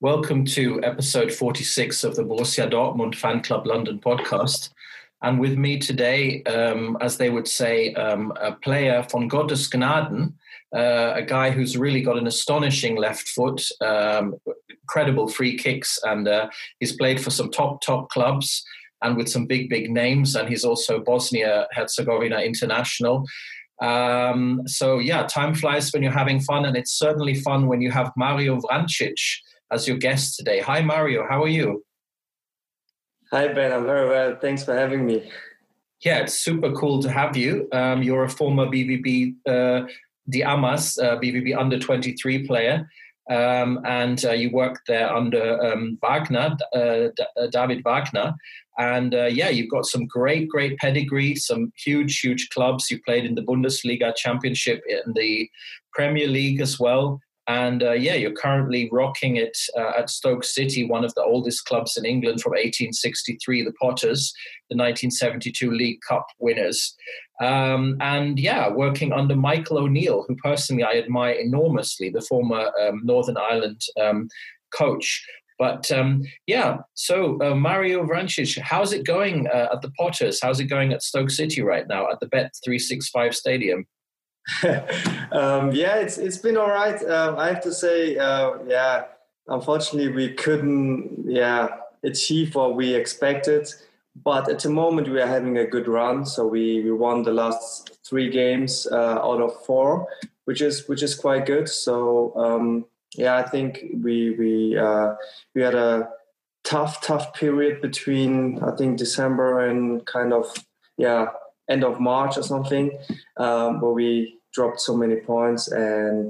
Welcome to episode 46 of the Borussia Dortmund Fan Club London podcast. And with me today, as they would say, a player von Gottes Gnaden, a guy who's really got an astonishing left foot, incredible free kicks, and he's played for some top clubs and with some big names. And he's also Bosnia-Herzegovina international. So time flies when you're having fun, and it's certainly fun when you have Mario Vrancic as your guest today. Hi, Mario. How are you? Hi, Ben. I'm very well. Thanks for having me. Yeah, it's super cool to have you. You're a former BVB Diamas, BVB under-23 player, and you worked there under Wagner, David Wagner. And you've got some great pedigree, some huge clubs. You played in the Bundesliga Championship, in the Premier League as well. And you're currently rocking it at Stoke City, one of the oldest clubs in England from 1863, the Potters, the 1972 League Cup winners. Working under Michael O'Neill, who personally I admire enormously, the former Northern Ireland coach. But Mario Vrancic, how's it going at the Potters? How's it going at Stoke City right now at the Bet365 Stadium? It's been all right. I have to say, unfortunately we couldn't achieve what we expected. But at the moment we are having a good run. So we won the last 3 games out of 4, which is quite good. So I think we had a tough period between I think December and kind of end of March or something, where we dropped so many points. And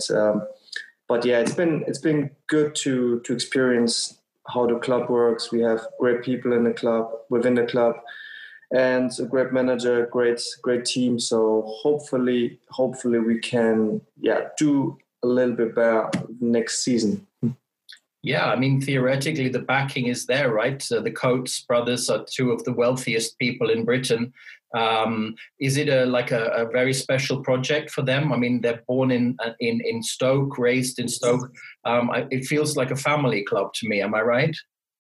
it's been good to experience how the club works. We have great people in the club, within the club, and a great manager, great team. So hopefully we can do a little bit better next season. Yeah, I mean, theoretically, the backing is there, right? The Coates brothers are 2 of the wealthiest people in Britain. Is it a very special project for them? I mean, they're born in Stoke, raised in Stoke. It feels like a family club to me. Am I right?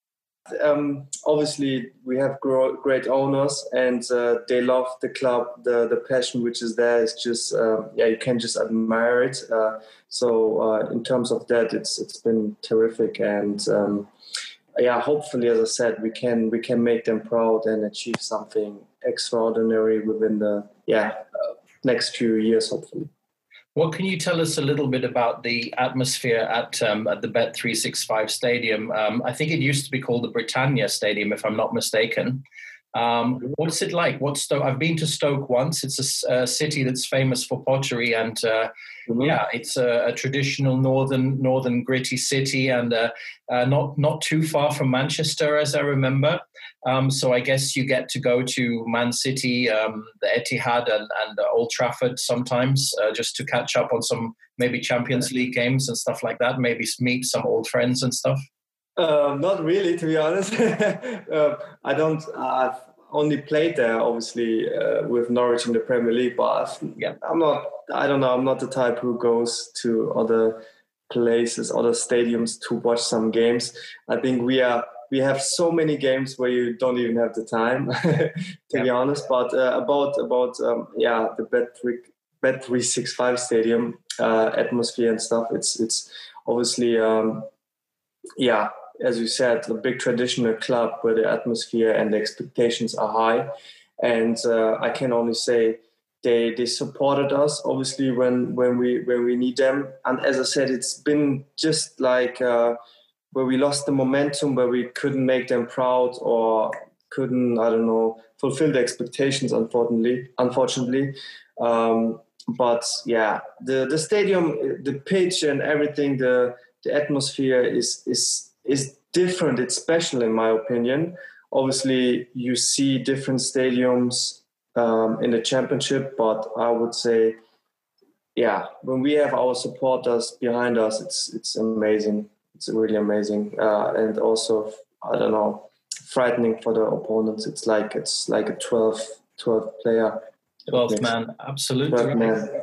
Obviously, we have great owners, and they love the club. The passion which is there is just you can just admire it. So in terms of that, it's been terrific, and hopefully, as I said, we can make them proud and achieve something extraordinary within the next few years, hopefully. What can you tell us a little bit about the atmosphere at the Bet365 Stadium? I think it used to be called the Britannia Stadium, if I'm not mistaken. What's it like? I've been to Stoke once. It's a city that's famous for pottery, and it's a traditional northern gritty city, and not too far from Manchester, as I remember. So I guess you get to go to Man City, the Etihad, and Old Trafford sometimes, just to catch up on some maybe Champions League games and stuff like that. Maybe meet some old friends and stuff. Not really, to be honest. I've only played there, obviously, with Norwich in the Premier League, but I'm not the type who goes to other places, other stadiums to watch some games. I think we have so many games where you don't even have the time, to be honest. But about the Bet365 Stadium atmosphere and stuff, it's obviously as you said, a big traditional club where the atmosphere and the expectations are high. And I can only say they supported us, obviously, when we need them. And as I said, it's been just like where we lost the momentum, where we couldn't make them proud or couldn't, fulfill the expectations, unfortunately. But the stadium, the pitch and everything, the atmosphere is different. It's special, in my opinion. Obviously, you see different stadiums in the championship, but I would say, when we have our supporters behind us, it's amazing. It's really amazing, and also frightening for the opponents. It's like a 12 player. 12 man, absolutely. 12 man.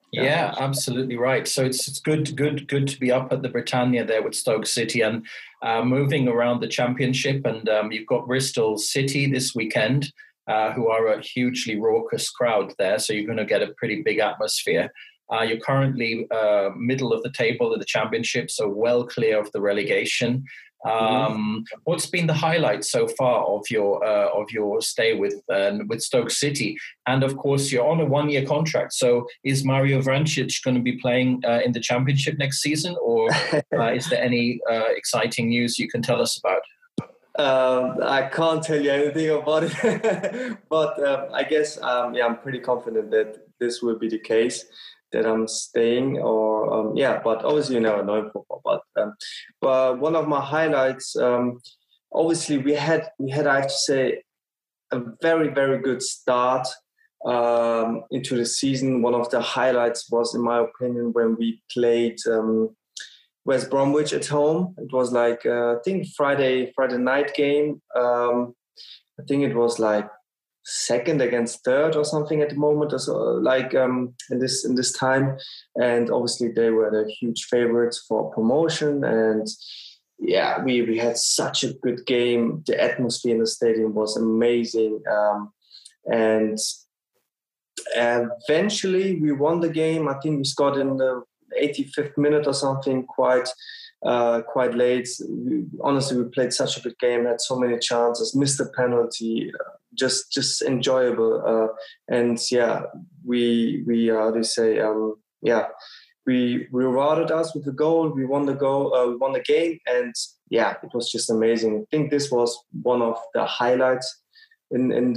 Yeah, absolutely right. So it's good to be up at the Britannia there with Stoke City and moving around the Championship. And you've got Bristol City this weekend, who are a hugely raucous crowd there. So you're going to get a pretty big atmosphere. You're currently middle of the table of the Championship, so well clear of the relegation. What's been the highlight so far of your stay with Stoke City? And of course, you're on a 1-year contract. So is Mario Vrancic going to be playing in the Championship next season, or is there any exciting news you can tell us about? I can't tell you anything about it, but I guess I'm pretty confident that this will be the case, that I'm staying, or but obviously you never know in football. But one of my highlights, obviously we had I have to say a very, very good start into the season. One of the highlights was, in my opinion, when we played West Bromwich at home. It was like I think Friday night game. I think it was like second against third or something at the moment, or so, like in this time. And obviously they were the huge favorites for promotion. And yeah, we had such a good game. The atmosphere in the stadium was amazing. And eventually we won the game. I think we scored in the 85th minute or something, quite late. Honestly, we played such a good game, had so many chances, missed a penalty, just enjoyable. And yeah, we how do you say, we rewarded us with a goal. We won the game, and yeah, it was just amazing. I think this was one of the highlights in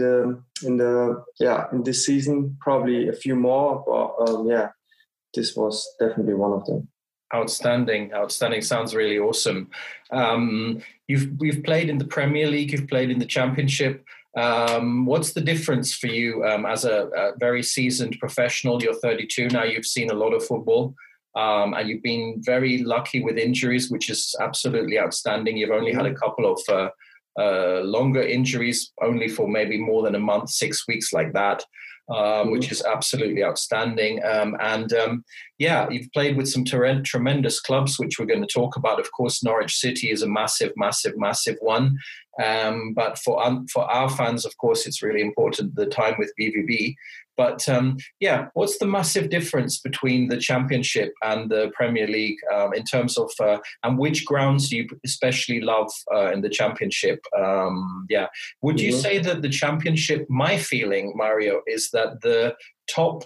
this season. Probably a few more, but this was definitely one of them. Outstanding. Sounds really awesome. You've played in the Premier League, you've played in the Championship. What's the difference for you as a very seasoned professional? You're 32 now, you've seen a lot of football, and you've been very lucky with injuries, which is absolutely outstanding. You've only had a couple of longer injuries, only for maybe more than a month, 6 weeks like that. Which is absolutely outstanding. You've played with some tremendous clubs, which we're going to talk about. Of course, Norwich City is a massive one. But for our fans, of course, it's really important, the time with BVB. But what's the massive difference between the Championship and the Premier League in terms of, and which grounds do you especially love in the Championship? Would you say that the Championship, my feeling, Mario, is that the top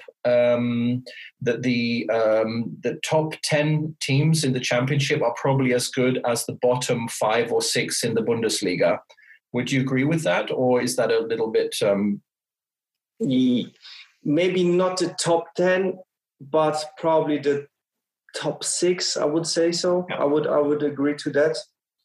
the top 10 teams in the Championship are probably as good as the bottom 5 or 6 in the Bundesliga. Would you agree with that, or is that a little bit? Maybe not the top 10, but probably the top 6. I would say so. Yeah. I would agree to that.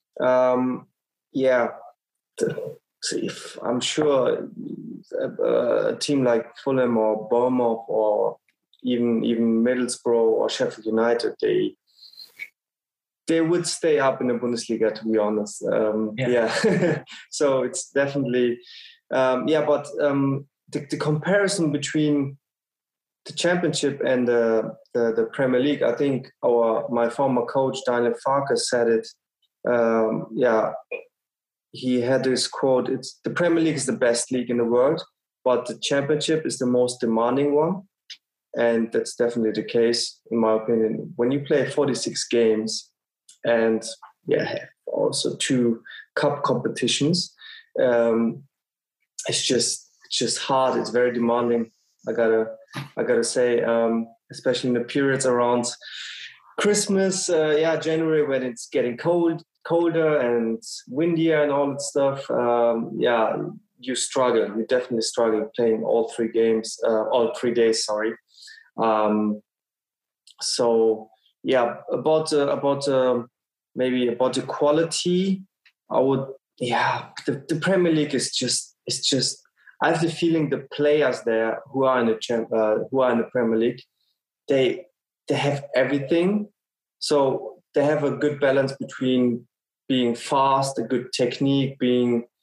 I'm sure a team like Fulham or Bournemouth or even Middlesbrough or Sheffield United, they would stay up in the Bundesliga, to be honest. So it's definitely but the comparison between the Championship and the Premier League, I think my former coach Daniel Farke said it. He had this quote: "It's the Premier League is the best league in the world, but the Championship is the most demanding one," and that's definitely the case, in my opinion. When you play 46 games and also 2 cup competitions, it's just hard. It's very demanding. I gotta say, especially in the periods around Christmas, January, when it's getting colder and windier and all that stuff. You struggle. You definitely struggle playing all 3 days. About maybe about the quality, I would. The Premier League is just. I have the feeling the players there who are in the Premier League, they have everything. So they have a good balance between being fast, a good technique, being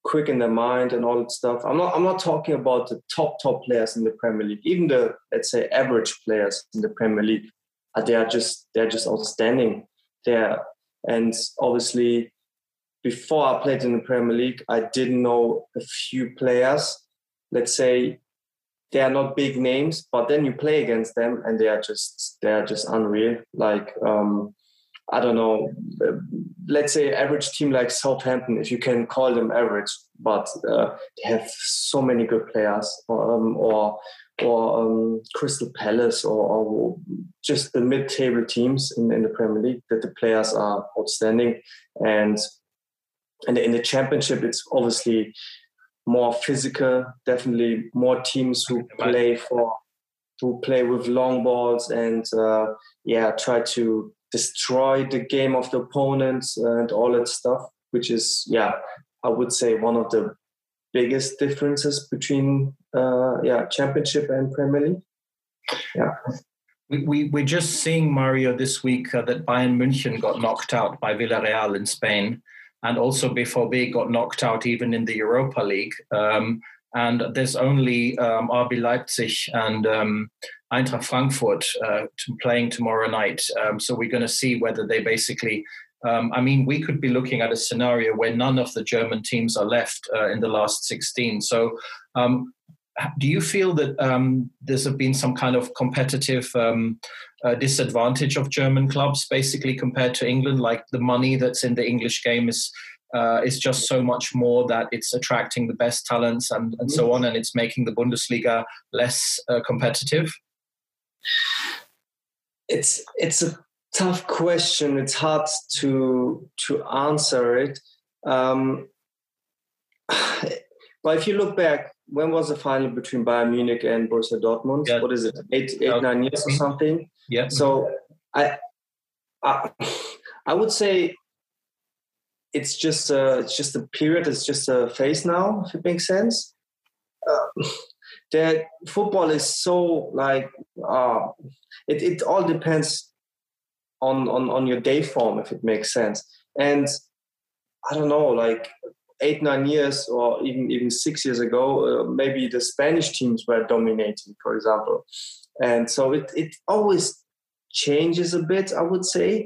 quick in their mind and all that stuff. I'm not talking about the top players in the Premier League. Even the, let's say, average players in the Premier League, they're just outstanding. And obviously, before I played in the Premier League, I didn't know a few players. Let's say they are not big names, but then you play against them and they are just unreal. Like, I don't know, let's say average team like Southampton, if you can call them average, but they have so many good players, or Crystal Palace, or just the mid-table teams in the Premier League, that the players are outstanding. And in the Championship, it's obviously more physical, definitely more teams who play with long balls and try to destroy the game of the opponents and all that stuff, which is, I would say one of the biggest differences between Championship and Premier League. Yeah. We're just seeing, Mario, this week that Bayern München got knocked out by Villarreal in Spain, and also BVB got knocked out even in the Europa League. And there's only RB Leipzig and Eintracht Frankfurt playing tomorrow night. So we're going to see whether they basically... we could be looking at a scenario where none of the German teams are left in the last 16. So do you feel that there's been some kind of competitive disadvantage of German clubs, basically, compared to England? Like the money that's in the English game is just so much more that it's attracting the best talents and so on, and it's making the Bundesliga less competitive? It's a tough question. It's hard to answer it. But if you look back, when was the final between Bayern Munich and Borussia Dortmund? Yeah. What is it? 9 years or something? Yeah. So I would say it's just a period. It's just a phase now, if it makes sense. That football is so like it all depends on your day form, if it makes sense. And I don't know, like 8-9 years or even 6 years ago, maybe the Spanish teams were dominating, for example. And so it always changes a bit, I would say.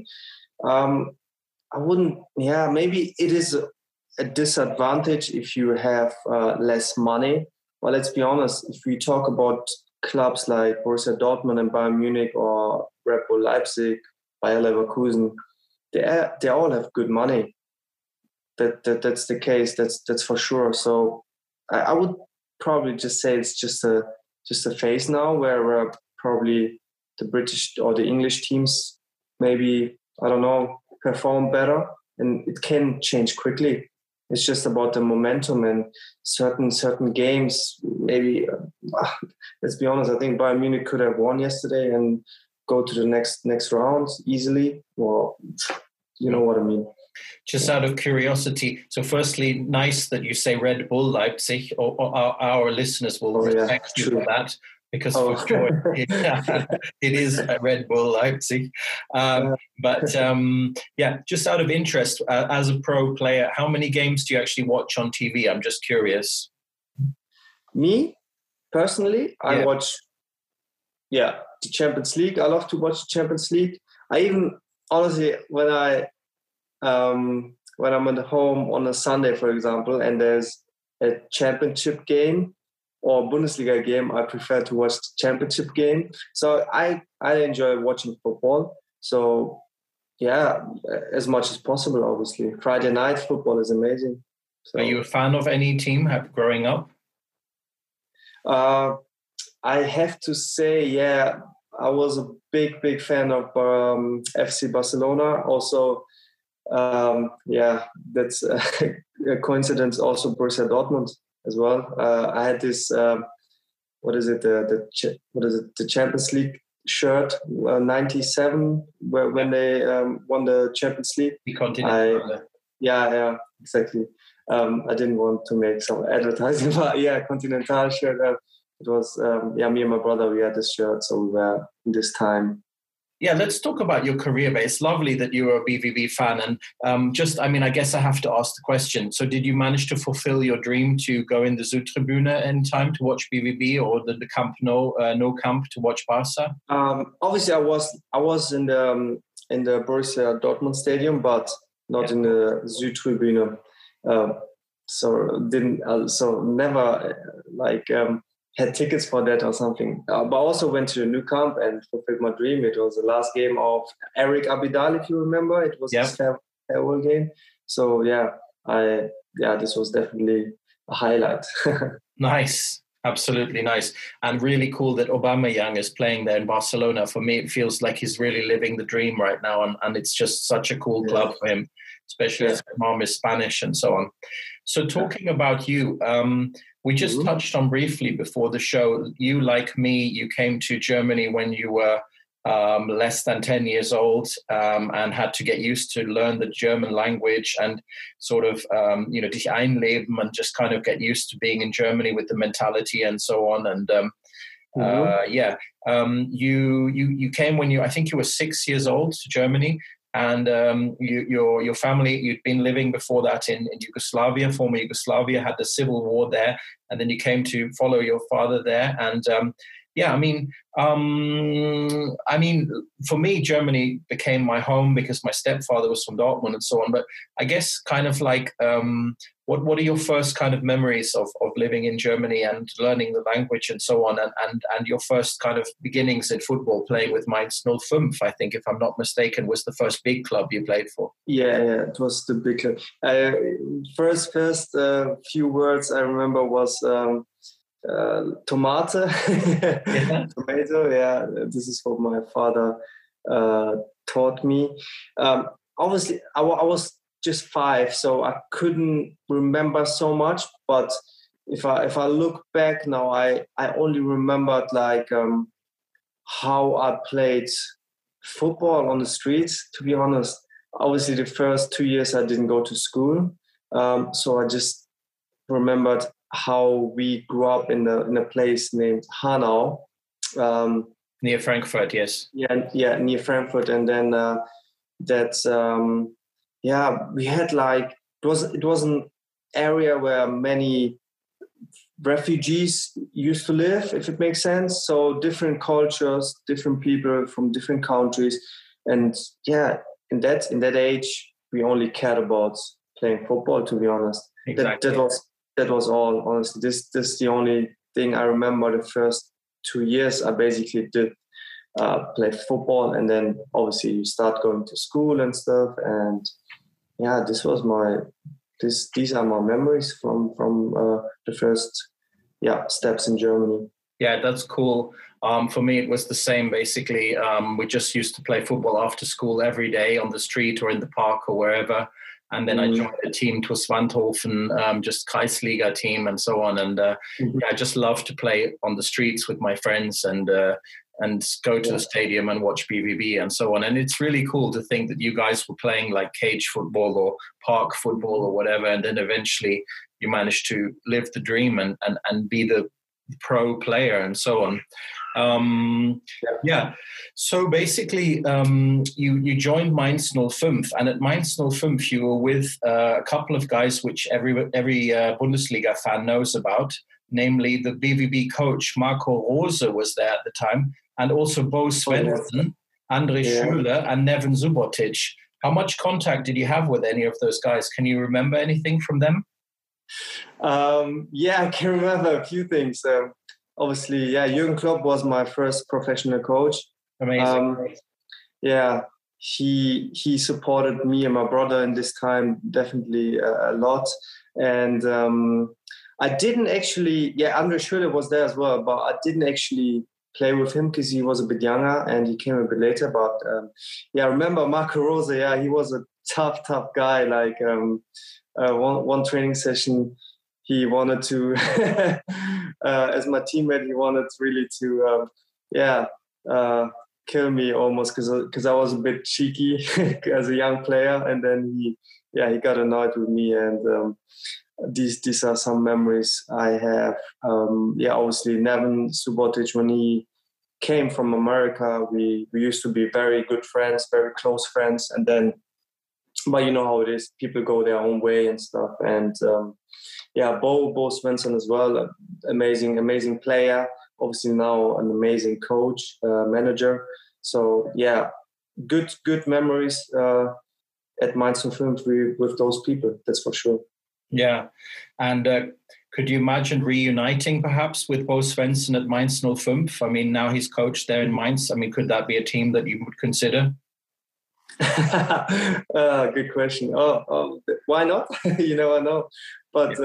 Maybe it is a disadvantage if you have less money. But let's be honest, if we talk about clubs like Borussia Dortmund and Bayern Munich or Red Bull Leipzig, Bayer Leverkusen, they all have good money. That's the case. That's for sure. So I would probably just say it's just a phase now where probably the British or the English teams maybe, I don't know, perform better, and it can change quickly. It's just about the momentum and certain games. Maybe let's be honest. I think Bayern Munich could have won yesterday and go to the next round easily. Well, you know what I mean. Just out of curiosity, so firstly, nice that you say Red Bull Leipzig, or our listeners will respect you for that, because for sure it is Red Bull Leipzig. But just out of interest, as a pro player, how many games do you actually watch on TV? I'm just curious. Me, personally, I watch the Champions League. I love to watch the Champions League. I even, honestly, when I'm at home on a Sunday, for example, and there's a championship game or Bundesliga game, I prefer to watch the championship game. So I enjoy watching football. So as much as possible, obviously. Friday night football is amazing. So, are you a fan of any team growing up? I have to say, I was a big fan of FC Barcelona. Also, that's a coincidence. Also, Borussia Dortmund as well. I had this the Champions League shirt, 97, when they won the Champions League. The Continental. Exactly. I didn't want to make some advertising, but Continental shirt. It was me and my brother. We had this shirt, so we were in this time Yeah, let's talk about your career. But it's lovely that you're a BVB fan. And I guess I have to ask the question. So did you manage to fulfill your dream to go in the Zuidtribune in time to watch BVB, or the Camp Nou Camp to watch Barca? Obviously, I was in the Borussia Dortmund stadium, but not in the Südtribüne. So never had tickets for that or something. But I also went to the Nou Camp and fulfilled my dream. It was the last game of Eric Abidal, if you remember. It was his farewell game. So this was definitely a highlight. Nice. Absolutely nice. And really cool that Aubameyang is playing there in Barcelona. For me, it feels like he's really living the dream right now. And it's just such a cool club for him, especially as his mom is Spanish and so on. So talking about you, we just touched on briefly before the show, you, like me, you came to Germany when you were less than 10 years old and had to get used to learn the German language and sort of, dich einleben and just kind of get used to being in Germany with the mentality and so on. And you came when I think you were 6 years old to Germany. And your family, you'd been living before that in Yugoslavia, former Yugoslavia, had the civil war there, and then you came to follow your father there. And for me, Germany became my home because my stepfather was from Dortmund and so on. But I guess kind of like, what are your first kind of memories of living in Germany and learning the language and so on, and your first kind of beginnings in football, playing with Mainz 05, I think, if I'm not mistaken, was the first big club you played for? Yeah, it was the big club. First few words I remember was tomate. Tomato, yeah. This is what my father taught me. Obviously, I was just 5, so I couldn't remember so much. But if I look back now, I only remembered how I played football on the streets. To be honest, obviously the first 2 years I didn't go to school, so I just remembered how we grew up in a place named Hanau, near Frankfurt. Yes. Yeah, near Frankfurt, and then we had it was an area where many refugees used to live, if it makes sense. So different cultures, different people from different countries, and in that age we only cared about playing football. To be honest, exactly. That was all. Honestly, this is the only thing I remember. The first 2 years I basically did play football, and then obviously you start going to school and stuff. And these are my memories from the first steps in Germany. Yeah, that's cool. For me, it was the same, basically. We just used to play football after school every day on the street or in the park or wherever. And then I joined a team, TuS Wandhofen, just Kreisliga team and so on. And I just love to play on the streets with my friends and go to the stadium and watch BVB and so on. And it's really cool to think that you guys were playing like cage football or park football or whatever. And then eventually you managed to live the dream and be the pro player and so on. So basically, you joined Mainz 05, and at Mainz 05 you were with a couple of guys which every Bundesliga fan knows about, namely the BVB coach Marco Rose was there at the time, and also Bo Svensson, Andre Schürrle, and Neven Subotic. How much contact did you have with any of those guys? Can you remember anything from them? I can remember a few things. Obviously, Jürgen Klopp was my first professional coach. Amazing. He supported me and my brother in this time definitely a lot. And I didn't actually, Andre Schürrle was there as well, but I didn't actually play with him because he was a bit younger and he came a bit later. But I remember Marco Rose, he was a tough guy. Like one training session, he wanted to, as my teammate, he wanted really to, kill me almost because I was a bit cheeky as a young player. And then he got annoyed with me. And these are some memories I have. Obviously Neven Subotic when he came from America. We used to be very good friends, very close friends, and then, but you know how it is. People go their own way and stuff. And Bo Svensson as well, amazing player. Obviously now an amazing coach, manager. So yeah, good memories at Mainz 05 with those people. That's for sure. Yeah, and could you imagine reuniting perhaps with Bo Svensson at Mainz 05? I mean, now he's coached there in Mainz. I mean, could that be a team that you would consider? Good question. Why not? You never know. But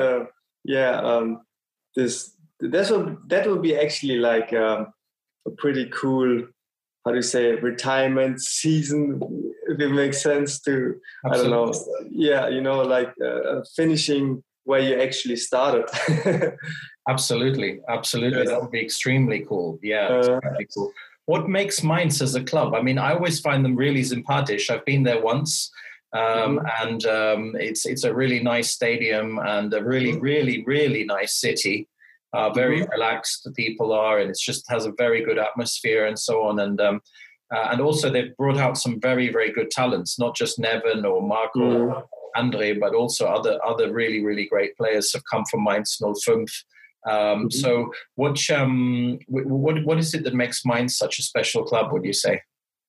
that would be actually like a pretty cool, how do you say, retirement season, if it makes sense to, Absolutely. I don't know. Yeah, you know, like finishing where you actually started. Absolutely. Yes. That would be extremely cool. Yeah, extremely cool. What makes Mainz as a club? I mean, I always find them really sympathisch. I've been there once, and it's a really nice stadium and a really nice city. Very relaxed the people are, and it just has a very good atmosphere and so on. And also they've brought out some very good talents, not just Neven or Marco or Andre, but also other really great players have come from Mainz 05. So what is it that makes Mainz such a special club, would you say?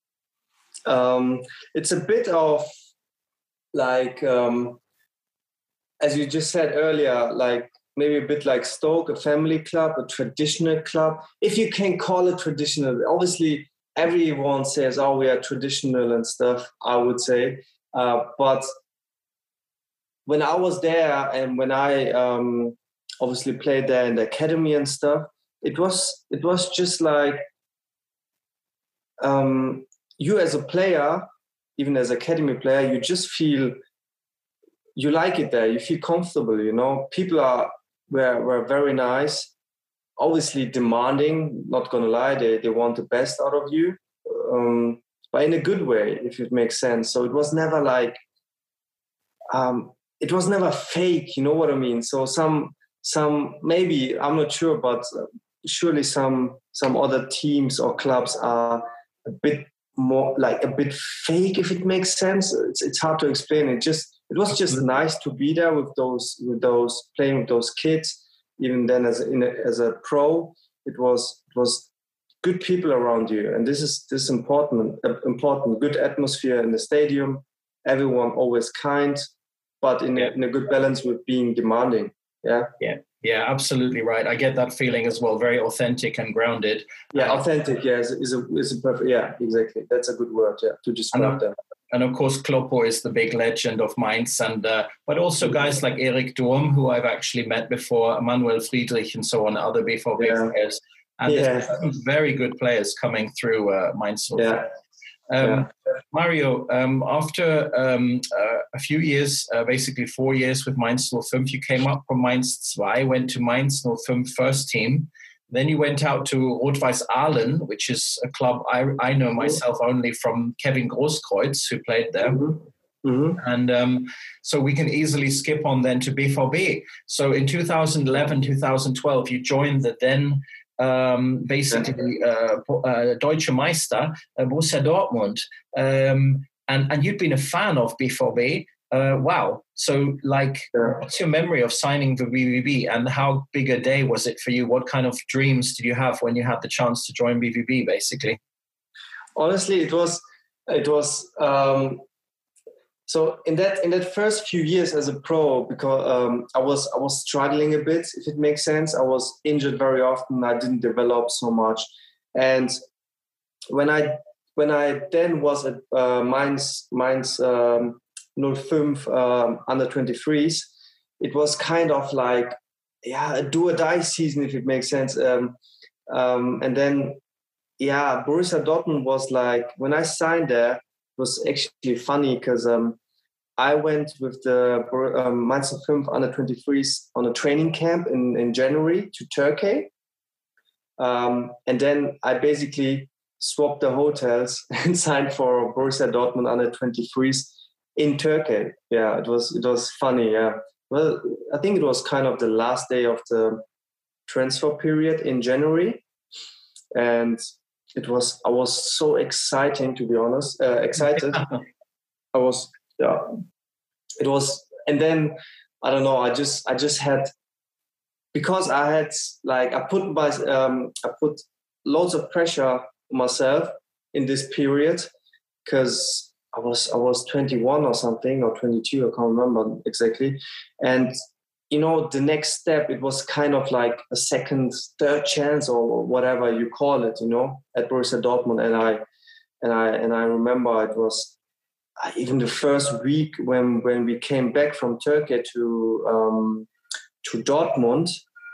It's a bit of like, as you just said earlier, like maybe a bit like Stoke, a family club, a traditional club. If you can call it traditional, obviously everyone says, oh, we are traditional and stuff, I would say. But when I was there and when I obviously played there in the academy and stuff, it was just like you as a player, even as academy player, you just feel you like it there. You feel comfortable, you know. People were very nice, obviously demanding, not gonna lie, they want the best out of you, but in a good way, if it makes sense. So it was never like it was never fake, you know what I mean? So some maybe, I'm not sure, but surely some other teams or clubs are a bit more like a bit fake, if it makes sense. It's hard to explain. It was just nice to be there with those playing with those kids. Even then, as a pro, it was good people around you, and this is important. Good atmosphere in the stadium. Everyone always kind, but in a good balance with being demanding. Yeah, absolutely right. I get that feeling as well. Very authentic and grounded. Yeah, authentic. Yeah, is a perfect. Yeah, exactly. That's a good word. Yeah, to describe them. And of course, Kloppo is the big legend of Mainz, and but also guys like Erik Durm, who I've actually met before, Manuel Friedrich, and so on, other BVB players. And there's some very good players coming through Mainz. Mario, after a few years, basically 4 years with Mainz 05, you came up from Mainz 2, went to Mainz 05 first team. Then you went out to Rot-Weiß Aalen, which is a club I know myself only from Kevin Grosskreutz, who played there. And so we can easily skip on then to BVB. So in 2011, 2012, you joined the then basically Deutsche Meister, Borussia Dortmund. And you'd been a fan of BVB. Wow. So, what's your memory of signing the BVB, and how big a day was it for you? What kind of dreams did you have when you had the chance to join BVB, basically? Honestly, it was so in that first few years as a pro, because I was struggling a bit, if it makes sense. I was injured very often. I didn't develop so much, and when I then was at Mainz 05 under 23s, it was kind of like a do or die season, if it makes sense. And then Borussia Dortmund was like, when I signed there, it was actually funny because I went with the Mainz 05 under 23s on a training camp in January to Turkey, and then I basically swapped the hotels and signed for Borussia Dortmund under 23s in Turkey. Yeah, it was funny. Yeah, well, I think it was kind of the last day of the transfer period in January, and I was so exciting, to be honest. Excited. I was, yeah. It was, and then I don't know. I just had, because I had like I put loads of pressure on myself in this period, because I was 21 or something, or 22. I can't remember exactly, and the next step, it was kind of like a second, third chance, or whatever you call it, at Borussia Dortmund. And I remember it was even the first week when we came back from Turkey to Dortmund.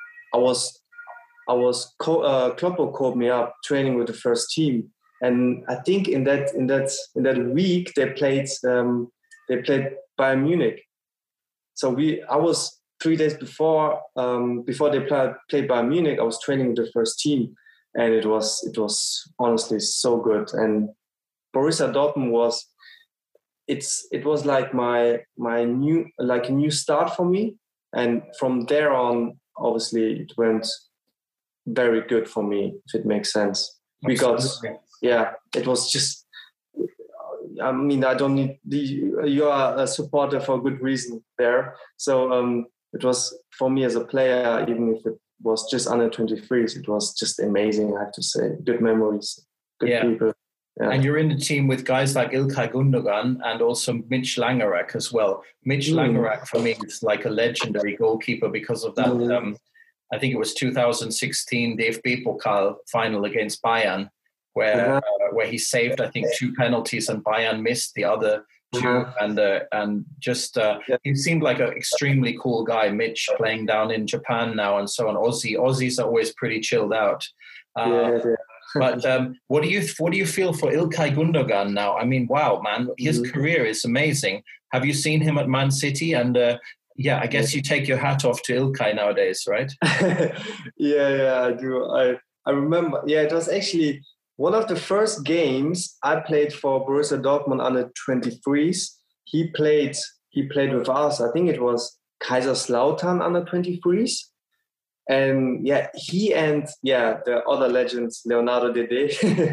Kloppo called me up training with the first team, and I think in that week they played Bayern Munich. So I was 3 days before they played Bayern Munich. I was training with the first team, and it was honestly so good. And Borussia Dortmund was like my new start for me. And from there on, obviously, it went very good for me, if it makes sense. Because it was just. I mean, I don't need you are a supporter for a good reason there. So it was, for me as a player, even if it was just under 23s, it was just amazing. I have to say, good memories, good people. Yeah. And you're in the team with guys like İlkay Gündoğan and also Mitch Langerak as well. Mitch Langerak, for me, is like a legendary goalkeeper because of that. I think it was 2016 DFB Pokal final against Bayern, where he saved, I think, 2 penalties and Bayern missed the other 2. And just he seemed like an extremely cool guy. Mitch, playing down in Japan now, and so on. Aussies are always pretty chilled out. But what do you feel for İlkay Gündoğan now? I mean, wow, man, his career is amazing. Have you seen him at Man City? And I guess you take your hat off to İlkay nowadays, right? Yeah, I do. I remember. Yeah, it was actually one of the first games I played for Borussia Dortmund under 23s. He played with us. I think it was Kaiserslautern under 23s. And he and the other legends, Leonardo Dede.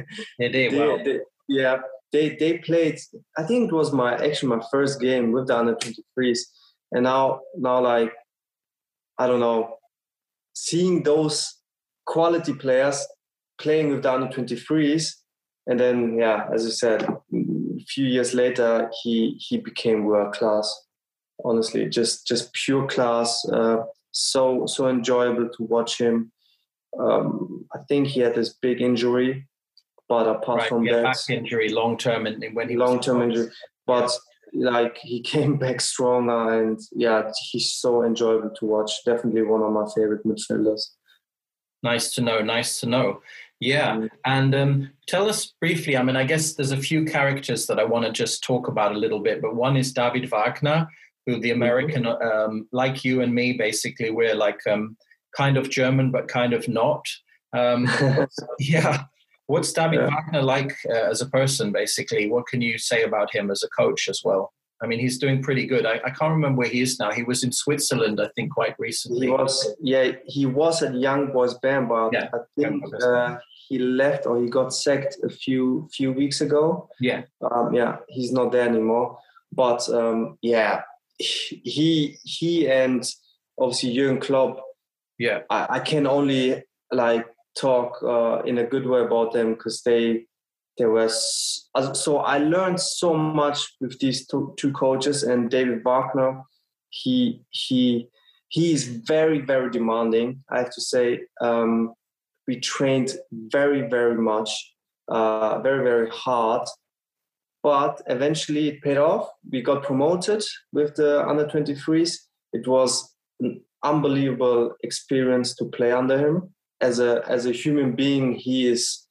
They played. I think it was my first game with the under 23s. And now like, I don't know, seeing those quality players playing with the under 23s, and then as you said, a few years later he became world class. Honestly, just pure class. So enjoyable to watch him. I think he had this big injury, but apart from that, back injury, long term injury. But like, he came back stronger, and he's so enjoyable to watch. Definitely one of my favorite midfielders. Nice to know. Yeah, and tell us briefly. I mean, I guess there's a few characters that I want to just talk about a little bit, but one is David Wagner, who the American, like you and me, basically, we're like kind of German, but kind of not. What's David Wagner like as a person, basically? What can you say about him as a coach as well? I mean, he's doing pretty good. I can't remember where he is now. He was in Switzerland, I think, quite recently. He was at Young Boys Bern, but I think he left, or he got sacked a few weeks ago. He's not there anymore. But he and obviously Jürgen Klopp. I can only like talk in a good way about them, because they were so I learned so much with these two coaches. And David Wagner, he is very, very demanding, I have to say. We trained very, very much, very, very hard, but eventually it paid off. We got promoted with the under 23s. It was an unbelievable experience to play under him. As a human being, he's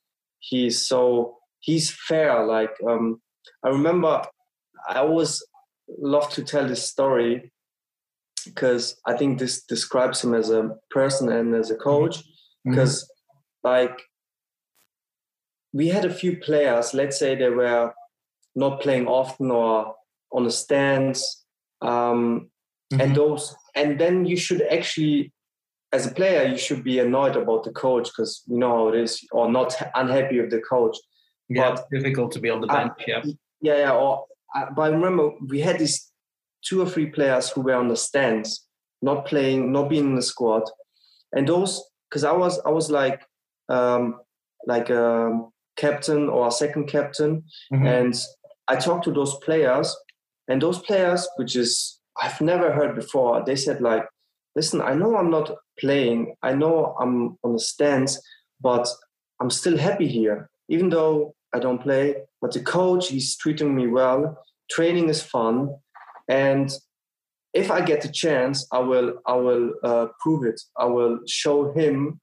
fair. Like, I remember, I always love to tell this story, because I think this describes him as a person and as a coach. Because like, we had a few players, let's say they were not playing often or on the stands, and then you should actually as a player, you should be annoyed about the coach because you know how it is, or not unhappy with the coach. Yeah, but it's difficult to be on the bench. But I remember we had these 2 or 3 players who were on the stands, not playing, not being in the squad, and those, because I was like a captain or a second captain, and I talked to those players, and those players, which is I've never heard before, they said like, listen, I know I'm not playing, I know I'm on the stands, but I'm still happy here, even though I don't play. But the coach, he's treating me well. Training is fun, and if I get the chance, I will prove it. I will show him.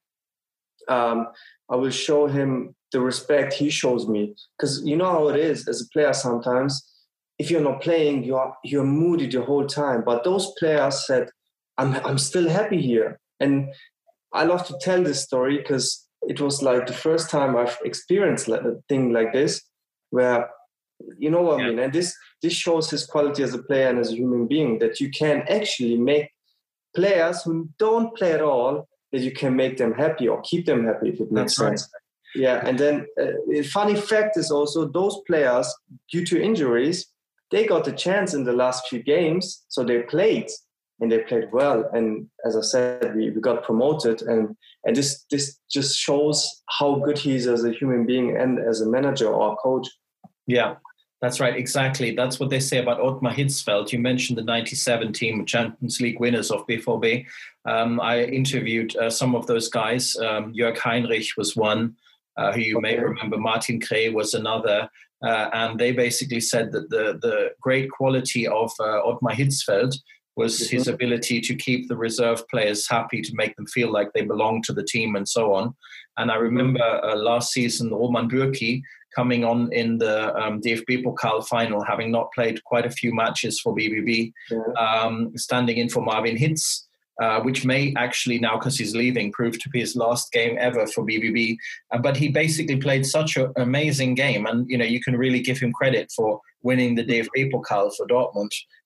I will show him the respect he shows me, because you know how it is as a player. Sometimes, if you're not playing, you're moody the whole time. But those players said, I'm still happy here. And I love to tell this story because it was like the first time I've experienced a thing like this, where, you know what I mean? And this shows his quality as a player and as a human being, that you can actually make players who don't play at all, that you can make them happy or keep them happy, if it makes sense. Yeah, and then a funny fact is also those players, due to injuries, they got the chance in the last few games, so they played. And they played well, and as I said, we got promoted, and this just shows how good he is as a human being and as a manager or a coach. Yeah, that's right, exactly. That's what they say about Ottmar Hitzfeld. You mentioned the '97 team, Champions League winners of BVB. I interviewed some of those guys. Jörg Heinrich was one, who you may remember. Martin Kreh was another. And they basically said that the great quality of Ottmar Hitzfeld was his ability to keep the reserve players happy, to make them feel like they belong to the team and so on. And I remember last season, Roman Bürki coming on in the DFB Pokal final, having not played quite a few matches for BVB, standing in for Marvin Hitz, which may actually now, because he's leaving, prove to be his last game ever for BVB. But he basically played such an amazing game. And, you know, you can really give him credit for winning the DFB Pokal for Dortmund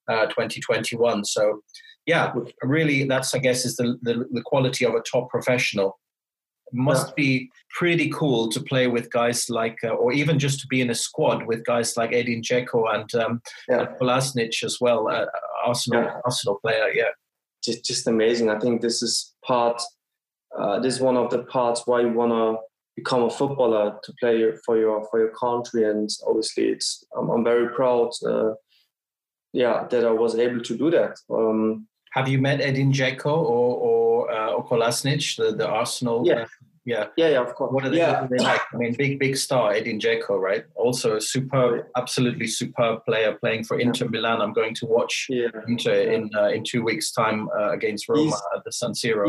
2021. So, yeah, really, that's, I guess, is the quality of a top professional. It must be pretty cool to play with guys like, or even just to be in a squad with guys like Edin Dzeko and Kolasinac as well, Arsenal player, Just amazing. I think this is this is one of the parts why you want to become a footballer, to play for your country. And obviously, I'm very proud. That I was able to do that. Have you met Edin Dzeko or Kolasinac, the Arsenal? Yeah, of course. What are they like? I mean, big star, Edin Dzeko, right? Also a superb, absolutely superb player playing for Inter Milan. I'm going to watch Inter in 2 weeks' time against Roma at the San Siro.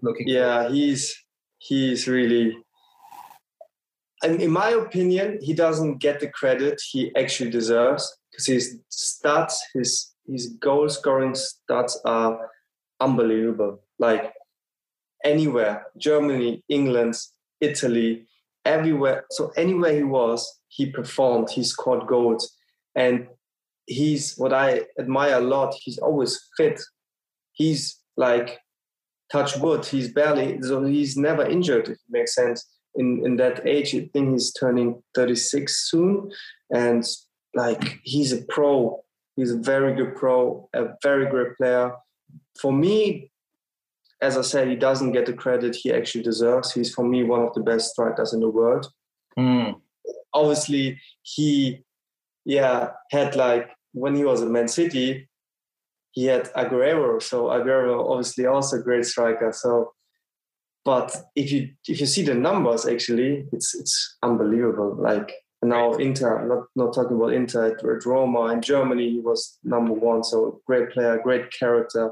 He's really, and in my opinion, he doesn't get the credit he actually deserves, because his stats, his goal scoring stats are unbelievable. Like, anywhere, Germany, England, Italy, everywhere. So anywhere he was, he performed, he scored goals. And he's, what I admire a lot, he's always fit. He's like, touch wood, he's never injured, if it makes sense. In that age, I think he's turning 36 soon. And like, he's a pro. He's a very good pro, a very great player. For me, as I said, he doesn't get the credit he actually deserves. He's, for me, one of the best strikers in the world. Obviously, he had, like, when he was at Man City, he had Aguero. So Aguero, obviously, also a great striker. So, but if you see the numbers, actually, it's unbelievable. Like, now Inter, not talking about Inter, at Roma in Germany, he was number one. So great player, great character.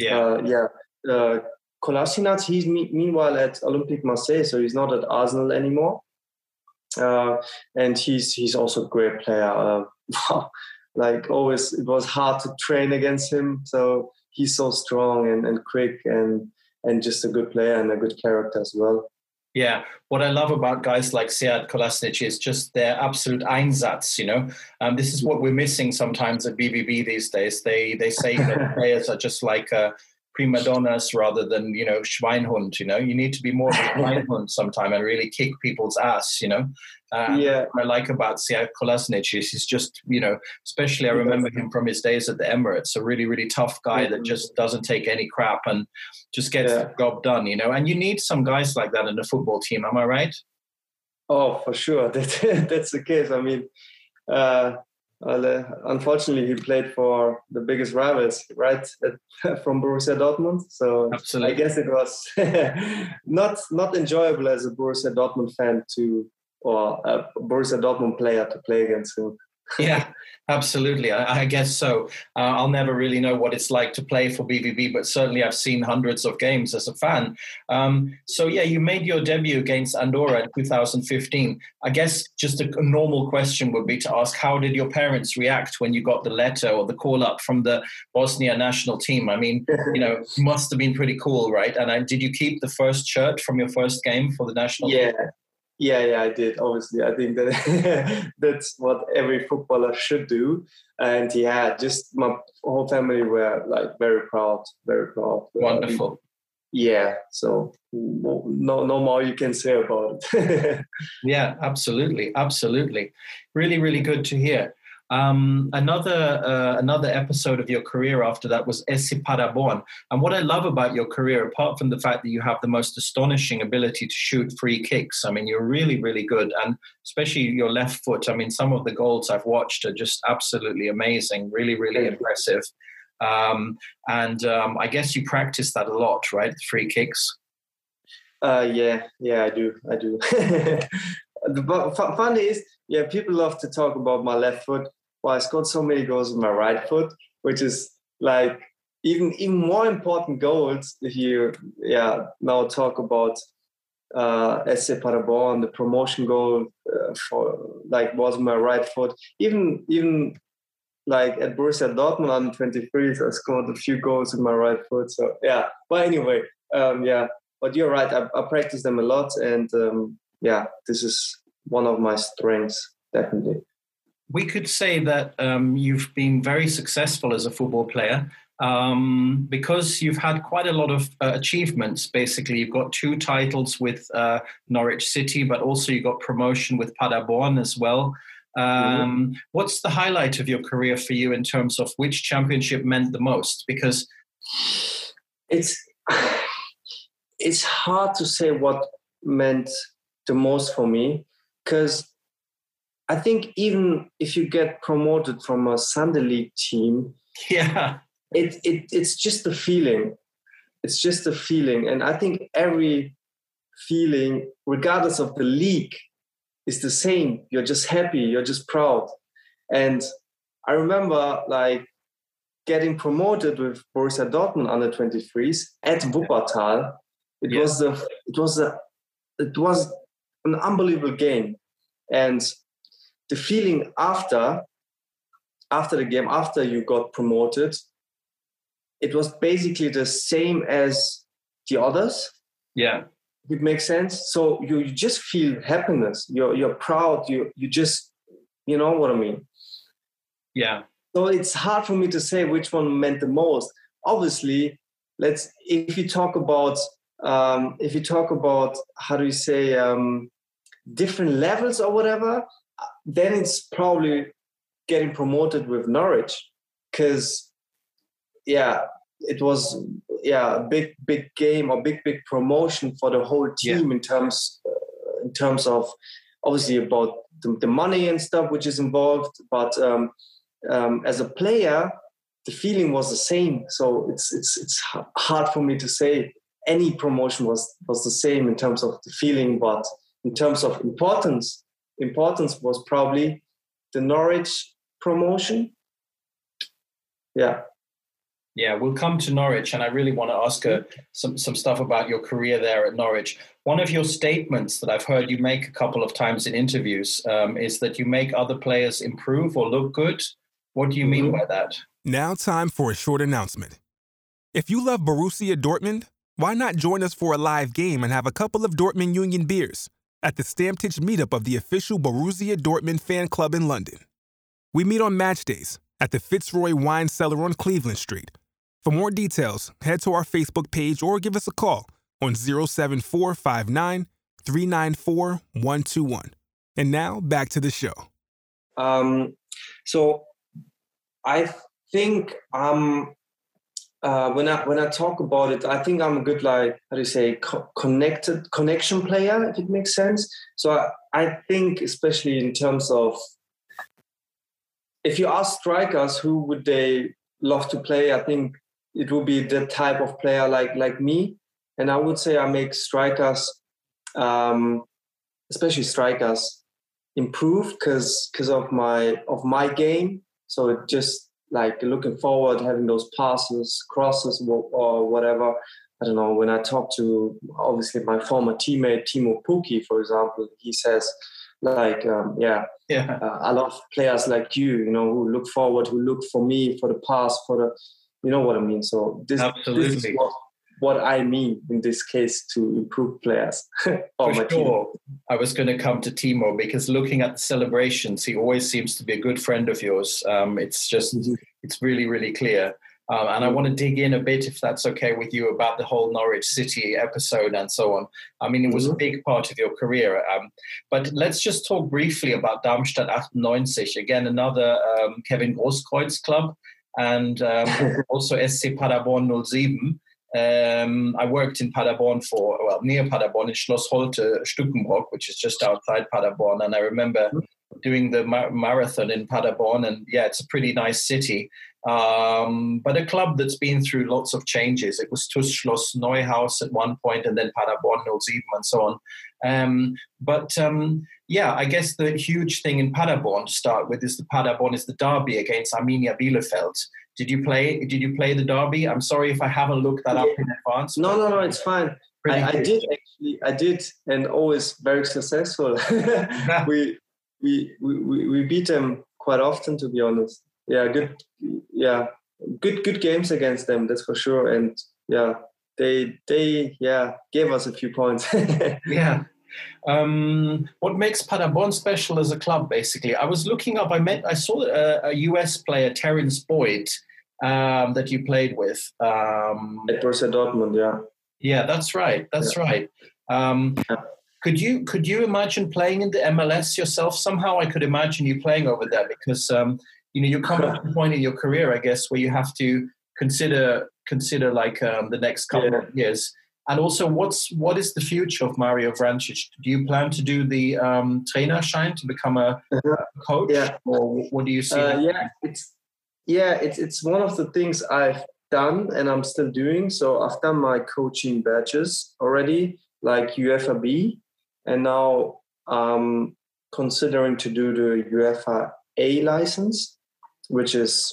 Kolasinac, he's meanwhile at Olympique Marseille, so he's not at Arsenal anymore. And he's also a great player. Like, always, it was hard to train against him. So he's so strong and quick and just a good player and a good character as well. Yeah, what I love about guys like Sead Kolasinac is just their absolute Einsatz, you know. This is what we're missing sometimes at BVB these days. They say that players are just like prima donnas rather than, Schweinhund, you need to be more of a Schweinhund sometime and really kick people's ass, What I like about Sead Kolasinac is he's just, especially I remember him from his days at the Emirates, a really, really tough guy that just doesn't take any crap and just gets the job done, and you need some guys like that in a football team. Am I right? Oh, for sure. That's the case. I mean, unfortunately, he played for the biggest rivals, right, from Borussia Dortmund. So absolutely. I guess it was not enjoyable as a Borussia Dortmund fan or a Borussia Dortmund player to play against him. Yeah, absolutely. I guess so. I'll never really know what it's like to play for BVB, but certainly I've seen hundreds of games as a fan. You made your debut against Andorra in 2015. I guess just a normal question would be to ask, how did your parents react when you got the letter or the call up from the Bosnia national team? I mean, it must have been pretty cool, right? And did you keep the first shirt from your first game for the national team? Yeah, I did. Obviously, I think that that's what every footballer should do. And just my whole family were like very proud. Wonderful. So no more you can say about it. Yeah, absolutely. Really, really good to hear. Another episode of your career after that was SC Paderborn. And what I love about your career, apart from the fact that you have the most astonishing ability to shoot free kicks, I mean, you're really, really good. And especially your left foot. I mean, some of the goals I've watched are just absolutely amazing, really, really impressive. I guess you practice that a lot, right? Free kicks. Yeah, I do. The funny is, people love to talk about my left foot. Well, I scored so many goals with my right foot, which is like even more important goals if you now talk about SC Paderborn, the promotion goal was my right foot. Even like at Borussia Dortmund under 23s, I scored a few goals with my right foot. So yeah, but anyway, but you're right. I practice them a lot, and this is one of my strengths, definitely. We could say that you've been very successful as a football player because you've had quite a lot of achievements. Basically, you've got 2 titles with Norwich City, but also you got promotion with Paderborn as well. What's the highlight of your career for you in terms of which championship meant the most? Because it's hard to say what meant the most for me, because I think even if you get promoted from a Sunday League team, it's just a feeling. It's just a feeling. And I think every feeling, regardless of the league, is the same. You're just happy. You're just proud. And I remember getting promoted with Borussia Dortmund under 23s at Wuppertal. It was an unbelievable game. And the feeling after the game, after you got promoted, it was basically the same as the others. Yeah. It makes sense. So you just feel happiness. You're proud. You just, you know what I mean? Yeah. So it's hard for me to say which one meant the most. Obviously, if you talk about how do you say different levels or whatever, then it's probably getting promoted with Norwich, because it was a big game or big promotion for the whole team in terms of obviously about the money and stuff which is involved, but as a player the feeling was the same. So it's hard for me to say any promotion was the same in terms of the feeling, but in terms of importance was probably the Norwich promotion. Yeah, we'll come to Norwich, and I really want to ask some stuff about your career there at Norwich. One of your statements that I've heard you make a couple of times in interviews is that you make other players improve or look good. What do you mean by that? Now time for a short announcement. If you love Borussia Dortmund, why not join us for a live game and have a couple of Dortmund Union beers at the Stammtisch meetup of the official Borussia Dortmund fan club in London? We meet on match days at the Fitzroy Wine Cellar on Cleveland Street. For more details, head to our Facebook page or give us a call on 07459 394 121. And now back to the show. So I think when I talk about it, I think I'm a good, like, how do you say, connection player, if it makes sense. So I think, especially in terms of, if you ask strikers who would they love to play, I think it would be the type of player like me. And I would say I make strikers, especially strikers, improve because of my game. So it just like looking forward, having those passes, crosses, or whatever. I don't know. When I talk to obviously my former teammate Timo Pukki, for example, he says like, I love players like you know, who look forward, who look for me, for the pass, for the, you know what I mean. So this is what I mean in this case to improve players. For sure. I was going to come to Timo because looking at the celebrations, he always seems to be a good friend of yours. It's just, it's really, really clear. And I want to dig in a bit, if that's okay with you, about the whole Norwich City episode and so on. I mean, it was a big part of your career. But let's just talk briefly about Darmstadt 98. Again, another Kevin Grosskreutz club, and also SC Paderborn 07. I worked in Paderborn near Paderborn in Schloss Holte, Stuckenbrock, which is just outside Paderborn. And I remember doing the marathon in Paderborn, and yeah, it's a pretty nice city. But a club that's been through lots of changes. It was TuS Schloss Neuhaus at one point, and then Paderborn 07 and so on. I guess the huge thing in Paderborn to start with is Paderborn is the derby against Arminia Bielefeld. Did you play the derby? I'm sorry if I haven't looked that up in advance. No, it's fine. I did, and always very successful. we beat them quite often, to be honest. Good games against them, that's for sure. And they gave us a few points. What makes Paderborn special as a club, basically? I was looking up, I saw a US player, Terence Boyd, that you played with. At Borussia Dortmund, yeah. Yeah, that's right. Right. Could you imagine playing in the MLS yourself? Somehow I could imagine you playing over there because, you come to a point in your career, I guess, where you have to consider like the next couple of years. And also, what is the future of Mario Vrancic? Do you plan to do the Trainerschein to become a coach, or what do you see? It's one of the things I've done and I'm still doing. So I've done my coaching badges already, like UEFA B, and now I'm considering to do the UEFA A license, which is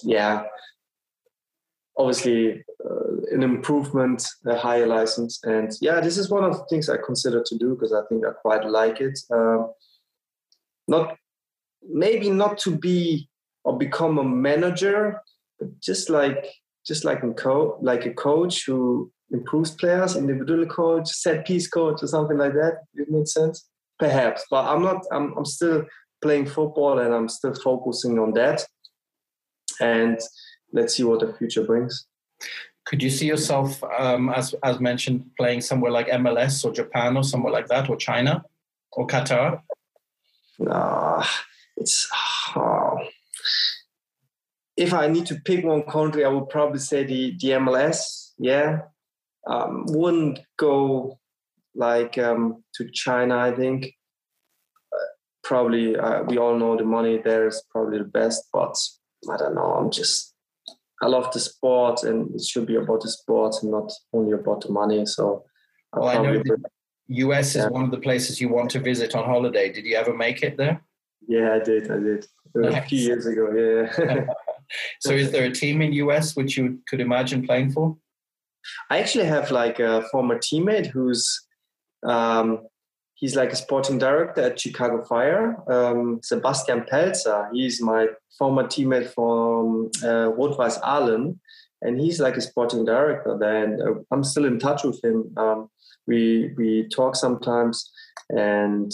obviously an improvement, a higher license. And this is one of the things I consider to do because I think I quite like it. Not to be or become a manager, but just like a coach who improves players, individual coach, set piece coach, or something like that. It makes sense, perhaps. But I'm not. I'm still playing football and I'm still focusing on that. And let's see what the future brings. Could you see yourself, as mentioned, playing somewhere like MLS or Japan or somewhere like that, or China or Qatar? If I need to pick one country, I would probably say the MLS. Wouldn't go like to China, I think. Probably we all know the money there is probably the best, but I don't know. I love the sport, and it should be about the sport and not only about the money. So, I know the US is one of the places you want to visit on holiday. Did you ever make it there? Yeah, I did. Nice. A few years ago, yeah. So is there a team in US which you could imagine playing for? I actually have like a former teammate who's he's like a sporting director at Chicago Fire, Sebastian Pelzer. He's my former teammate from Rot-Weiß Aalen, and he's like a sporting director there. And I'm still in touch with him. We talk sometimes, and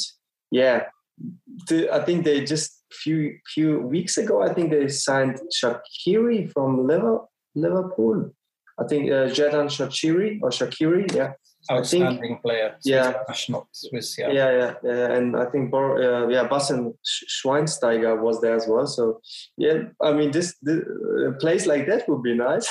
I think they just few weeks ago, I think they signed Shaqiri from Liverpool. I think Xherdan Shaqiri, yeah. Outstanding player. Yeah. Swiss, yeah. And I think Bastian Schweinsteiger was there as well. So yeah, I mean, this place like that would be nice.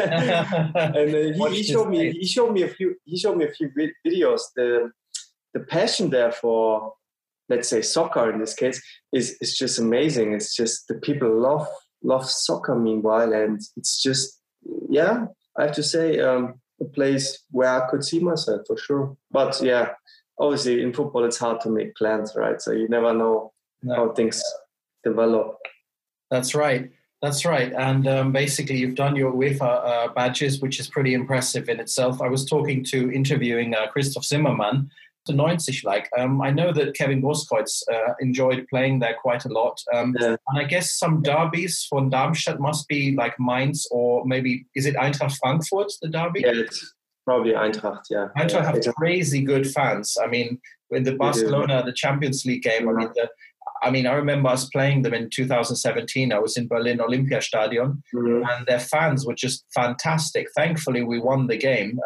And he showed me a few videos. The passion there for, let's say, soccer in this case is just amazing. It's just the people love soccer meanwhile, and it's just, yeah, I have to say, a place where I could see myself for sure. But yeah, obviously in football it's hard to make plans, right? So you never know how things develop. That's right. And basically you've done your UEFA badges, which is pretty impressive in itself. I was interviewing Christoph Zimmermann, the 90 like. I know that Kevin Grosskreutz enjoyed playing there quite a lot. And I guess some derbies from Darmstadt must be like Mainz, or maybe, is it Eintracht Frankfurt, the derby? Yeah, it's probably Eintracht, yeah. Eintracht have crazy good fans. I mean, in the Barcelona, the Champions League game, I remember us playing them in 2017. I was in Berlin Olympiastadion, and their fans were just fantastic. Thankfully, we won the game.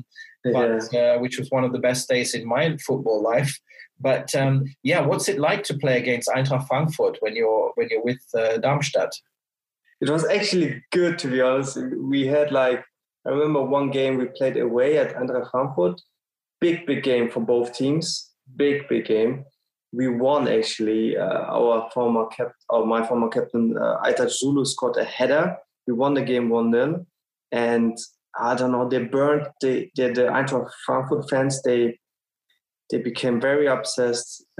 Which was one of the best days in my football life. But what's it like to play against Eintracht Frankfurt when you're with Darmstadt? It was actually good, to be honest. We had I remember one game we played away at Eintracht Frankfurt. Big game for both teams. Big game. We won actually. My former captain Aitaj Zulu scored a header. We won the game 1-0, and I don't know, they burned the Eintracht Frankfurt fans. They became very upset,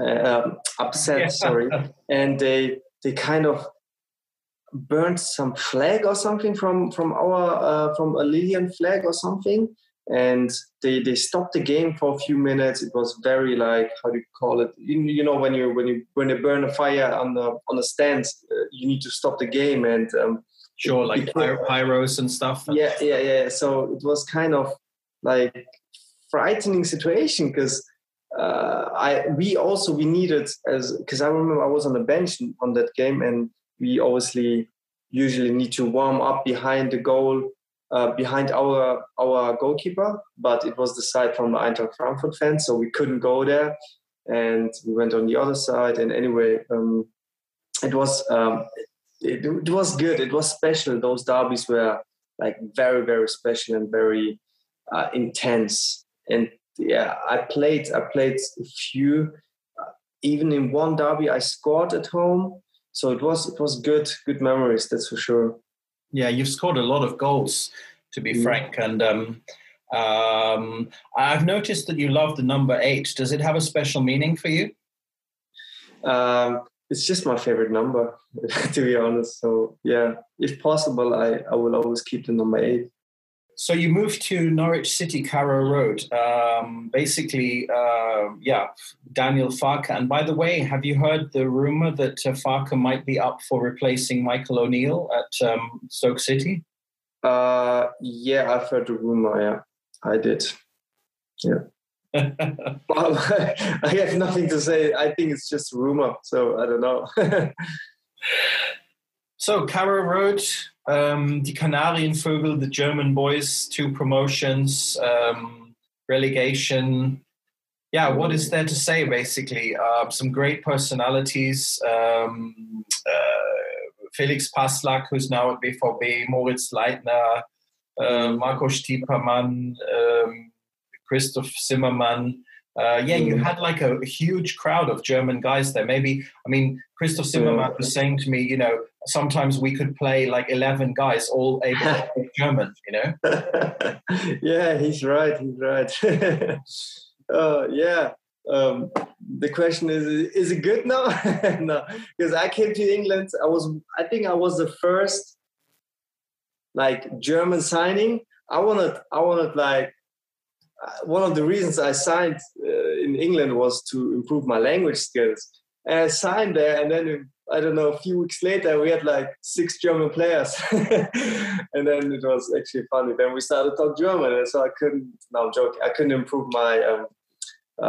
sorry, and they kind of burned some flag or something from a Lilian flag or something, and they stopped the game for a few minutes. It was very, how do you call it? You know, when they burn a fire on the stands, you need to stop the game, and sure, like pyros and stuff. Yeah. So it was kind of frightening situation, because we needed, because I remember I was on the bench on that game, and we obviously usually need to warm up behind the goal, behind our goalkeeper, but it was the side from the Eintracht Frankfurt fans, so we couldn't go there, and we went on the other side. And anyway, it was. It was good. It was special. Those derbies were very, very special and very intense. And yeah, I played a few. Even in one derby, I scored at home. So it was good memories. That's for sure. Yeah, you've scored a lot of goals, to be frank. And I've noticed that you love the number 8. Does it have a special meaning for you? It's just my favorite number, to be honest. So yeah, if possible, I will always keep the number 8. So you moved to Norwich City, Carrow Road. Daniel Farke. And by the way, have you heard the rumor that Farke might be up for replacing Michael O'Neill at Stoke City? Yeah, I've heard the rumor. Yeah, I did. Yeah. Well, I have nothing to say. I think it's just rumor, so I don't know. So Carrow Road, die Kanarienvögel, the German boys, 2 promotions, relegation. Yeah, what is there to say, basically? Some great personalities. Felix Passlack, who's now at BVB, Moritz Leitner, Marco Stiepermann, Christoph Zimmermann. You had a huge crowd of German guys there. Christoph Zimmermann was saying to me, sometimes we could play 11 guys, all able to speak German, Yeah, he's right. The question is it good now? No, because I came to England. I think I was the first German signing. I wanted one of the reasons I signed in England was to improve my language skills. And I signed there, and then I don't know, a few weeks later we had 6 German players. And then it was actually funny. Then we started to talk German, and so I'm joking, I couldn't improve my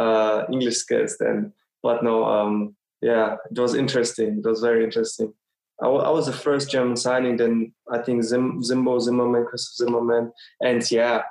English skills then. But no, it was interesting. It was very interesting. I was the first German signing. Then I think Zimmerman, Christoph Zimmerman, and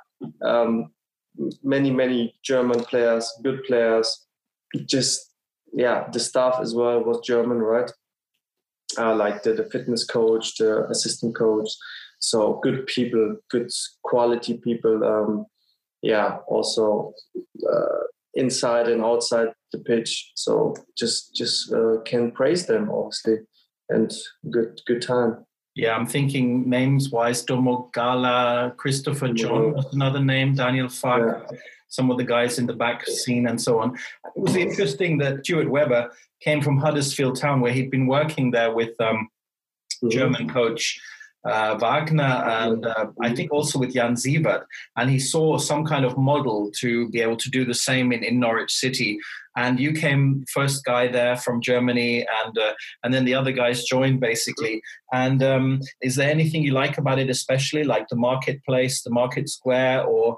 many German players, good players. Just the staff as well was German, right? Like the fitness coach, the assistant coach. So good people, good quality people. Also inside and outside the pitch. So just can praise them, obviously, and good time. Yeah, I'm thinking names-wise, Domo Gala, Christopher John was another name, Daniel Fark, some of the guys in the back scene and so on. It was interesting that Stuart Webber came from Huddersfield Town, where he'd been working there with German coach Wagner and I think also with Jan Siebert, and he saw some kind of model to be able to do the same in Norwich City. And you came first guy there from Germany, and then the other guys joined basically. And is there anything you like about it, especially like the marketplace, the market square, or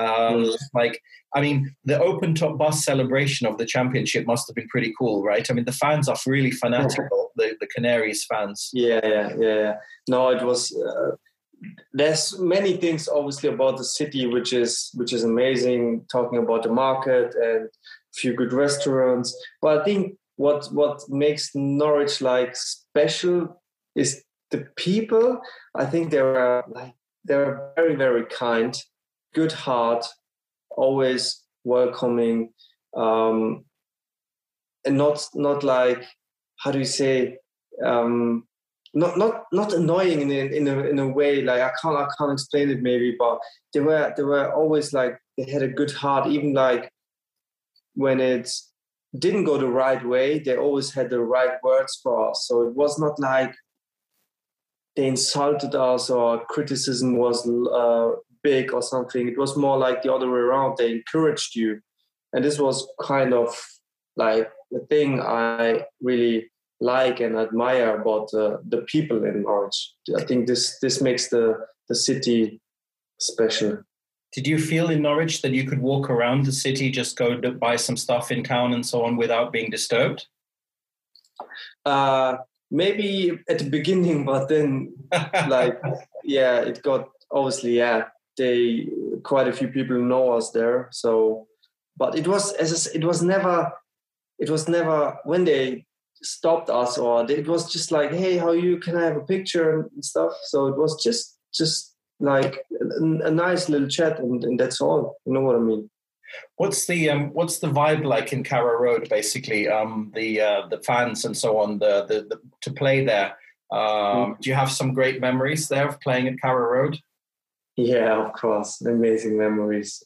the open top bus celebration of the championship must have been pretty cool, right? I mean, the fans are really fanatical, the Canaries fans. Yeah. No, it was. There's many things, obviously, about the city, which is amazing. Talking about the market and a few good restaurants, but I think what makes Norwich like special is the people. I think they're very, very kind, good heart, always welcoming, and not like, how do you say, not annoying in a way, like I can't explain it maybe, but they were always like, they had a good heart, even like when it didn't go the right way, they always had the right words for us. So it was not like they insulted us or criticism was big or something. It was more like the other way around. They encouraged you, and this was kind of like the thing I really like and admire about the people in Norwich. I think this makes the city special. Did you feel in Norwich that you could walk around the city, just go to buy some stuff in town and so on without being disturbed? Maybe at the beginning, but then it got, obviously, quite a few people know us there. So, but it was never when they stopped us, or it was just like, hey, how you, can I have a picture and stuff? So it was just like a nice little chat, and that's all. You know what I mean? What's the vibe like in Carrow Road? Basically, the fans and so on. The to play there. Do you have some great memories there of playing at Carrow Road? Yeah, of course, amazing memories.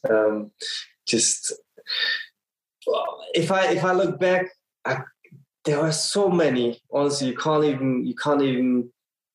If I look back, there were so many. Honestly, you can't even.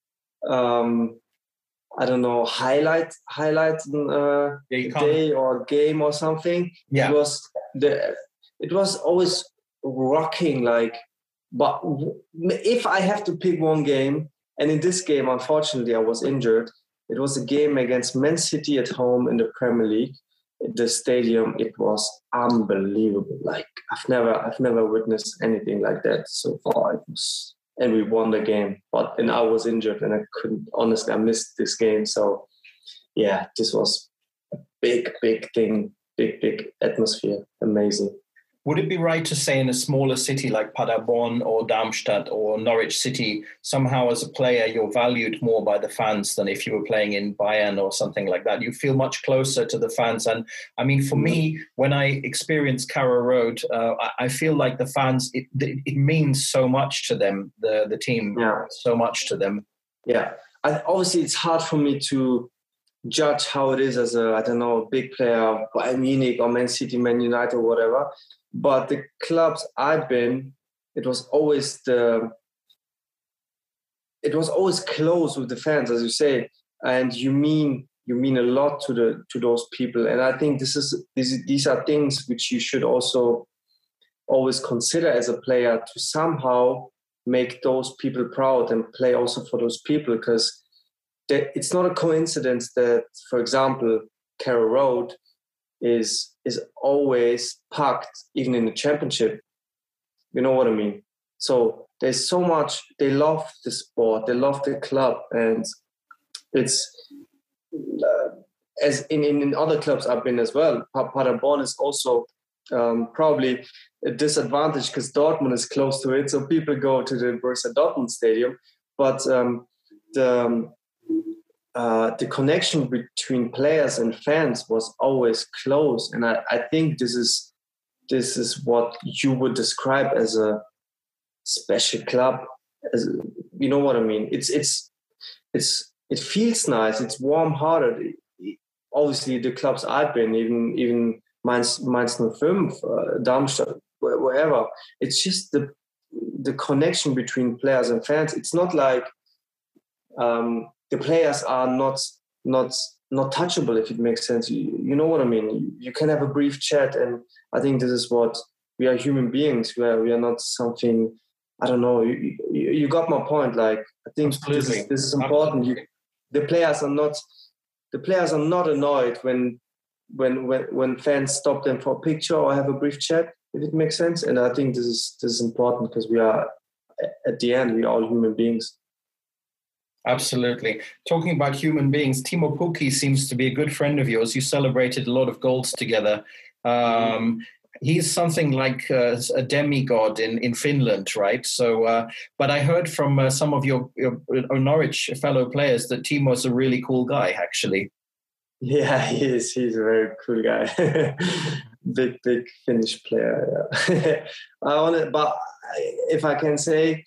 I don't know, highlight a day or a game or something. Yeah. It was always rocking, like, but if I have to pick one game, and in this game, unfortunately, I was injured. It was a game against Man City at home in the Premier League. The stadium, it was unbelievable. Like, I've never witnessed anything like that so far. It was. And we won the game, and I was injured, and I missed this game. So, yeah, this was a big thing, big atmosphere, amazing. Would it be right to say in a smaller city like Paderborn or Darmstadt or Norwich City, somehow as a player you're valued more by the fans than if you were playing in Bayern or something like that? You feel much closer to the fans. And I mean, for me, when I experience Carrow Road, I feel like the fans, it means so much to them, the team, so much to them. Yeah, obviously it's hard for me to judge how it is as a big player, Bayern Munich or Man City, Man United or whatever. But the clubs I've been, it was always close with the fans, as you say, and you mean a lot to those people. And I think these are things which you should also always consider as a player, to somehow make those people proud and play also for those people, because it's not a coincidence that, for example, Carrow Road is always packed, even in the championship. You know what I mean? So there's so much. They love the sport, they love the club, and it's as in other clubs I've been as well. Paderborn is also probably a disadvantage because Dortmund is close to it, so people go to the Borussia Dortmund stadium. But the connection between players and fans was always close, and I think this is what you would describe as a special club. As you know what I mean? It feels nice. It's warm-hearted. Obviously, the clubs I've been, even Mainz 05, Darmstadt, wherever. It's just the connection between players and fans. It's not like the players are not touchable, if it makes sense. You know what I mean? You can have a brief chat, and I think this is what we are, human beings. We are not something. I don't know. You got my point. Like, I think this is important. The players are not annoyed when fans stop them for a picture or have a brief chat, if it makes sense. And I think this is important because we are, at the end, we are all human beings. Absolutely. Talking about human beings, Timo Pukki seems to be a good friend of yours. You celebrated a lot of goals together. He's something like a demigod in Finland, right? So, but I heard from some of your Norwich fellow players that Timo's a really cool guy, actually. Yeah, he is. He's a very cool guy. big Finnish player. Yeah. But if I can say,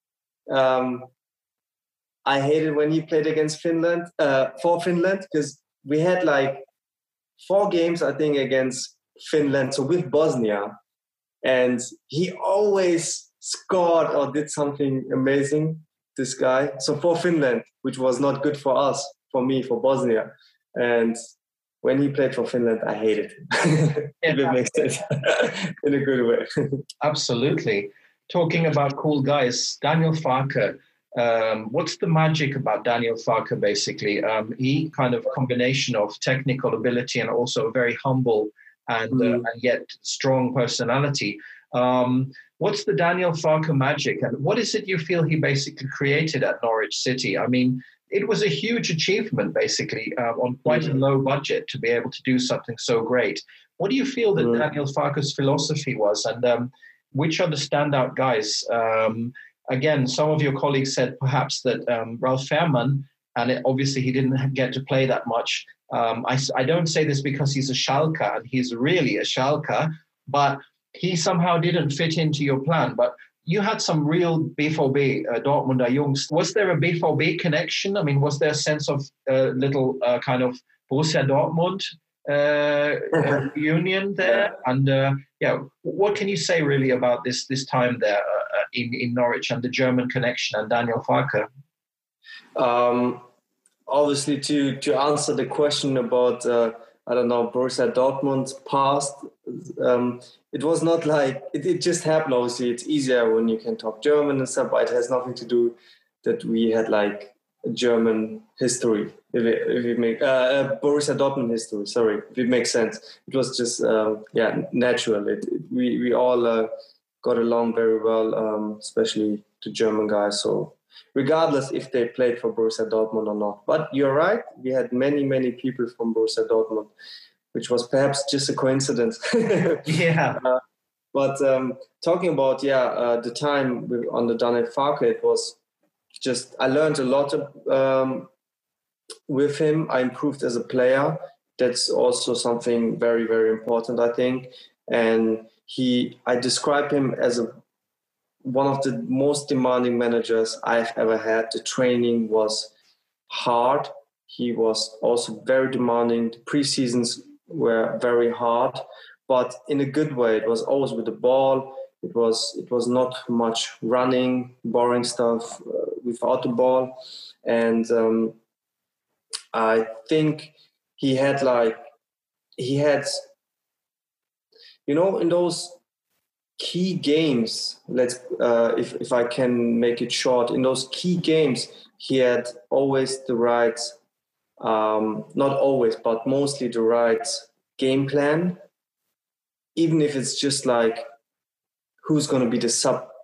I hated when he played against Finland, for Finland, because we had like 4 games, I think, against Finland, so with Bosnia, and he always scored or did something amazing, this guy. So for Finland, which was not good for us, for me, for Bosnia. And when he played for Finland, I hated him. If it makes sense. In a good way. Absolutely. Talking about cool guys, Daniel Farke. What's the magic about Daniel Farke, basically? He kind of combination of technical ability and also a very humble and yet strong personality. What's the Daniel Farke magic, and what is it you feel he basically created at Norwich City? I mean, it was a huge achievement, basically, on quite a low budget to be able to do something so great. What do you feel that Daniel Farke's philosophy was, and which are the standout guys? Again, some of your colleagues said perhaps that Ralf Fährmann, and obviously he didn't get to play that much. I don't say this because he's a Schalker, and he's really a Schalker, but he somehow didn't fit into your plan. But you had some real BVB, Dortmunder Jungs. Was there a BVB connection? I mean, was there a sense of little kind of Borussia Dortmund union there? And what can you say really about this time there in Norwich and the German connection and Daniel Farke? Obviously, to answer the question about Borussia Dortmund's past, it was not like it just happened. Obviously, it's easier when you can talk German and stuff, but it has nothing to do that we had like a German history. If it make Borussia Dortmund history, sorry, if it makes sense. It was just natural. We all got along very well, especially the German guys. So regardless if they played for Borussia Dortmund or not. But you're right, we had many people from Borussia Dortmund, which was perhaps just a coincidence. Yeah. But talking about the time under Daniel Farke, it was just, I learned a lot with him. I improved as a player. That's also something very, very important, I think. And I describe him as one of the most demanding managers I've ever had. The training was hard. He was also very demanding. The pre-seasons were very hard, but in a good way. It was always with the ball. It was not much running, boring stuff without the ball. And I think he had, in those key games, if I can make it short, in those key games, he had always the right, not always, but mostly the right game plan, even if it's just like who's going to be the sub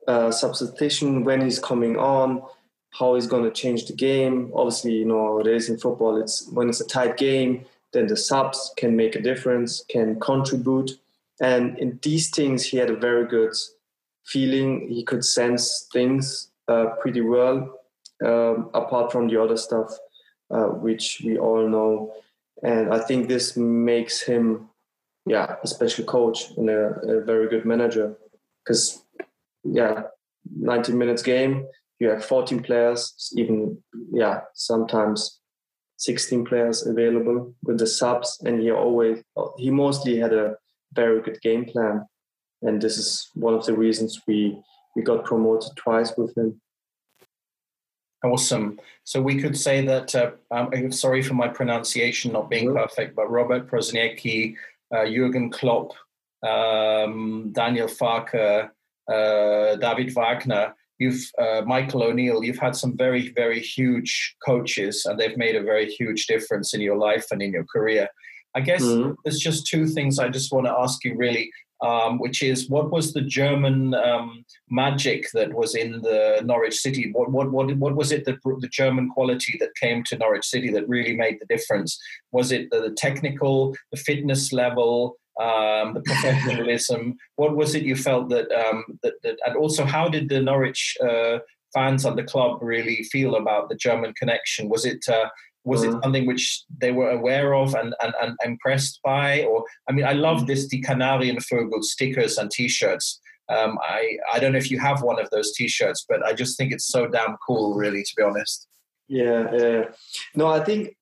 substitution, when he's coming on, how he's going to change the game. Obviously, you know how it is in football. It's when it's a tight game, then the subs can make a difference, can contribute. And in these things, he had a very good feeling. He could sense things pretty well, apart from the other stuff, which we all know. And I think this makes him, a special coach and a very good manager. Because, 90 minutes game, you have 14 players, even, sometimes 16 players available with the subs. And he mostly had a very good game plan. And this is one of the reasons we got promoted twice with him. Awesome. So we could say that, I'm sorry for my pronunciation not being perfect, but Robert Prosniecki, Jürgen Klopp, Daniel Farke, David Wagner, Michael O'Neill, you've had some very, very huge coaches, and they've made a very huge difference in your life and in your career. I guess there's just two things I just want to ask you really, which is, what was the German magic that was in the Norwich City? What was it that the German quality that came to Norwich City that really made the difference? Was it the technical, the fitness level, the professionalism? What was it you felt that and also how did the Norwich fans and the club really feel about the German connection? Was it something which they were aware of and impressed by? Or, I mean, I love this Die Kanarienvögel stickers and T-shirts. I don't know if you have one of those T-shirts, but I just think it's so damn cool, really, to be honest. Yeah. No, I think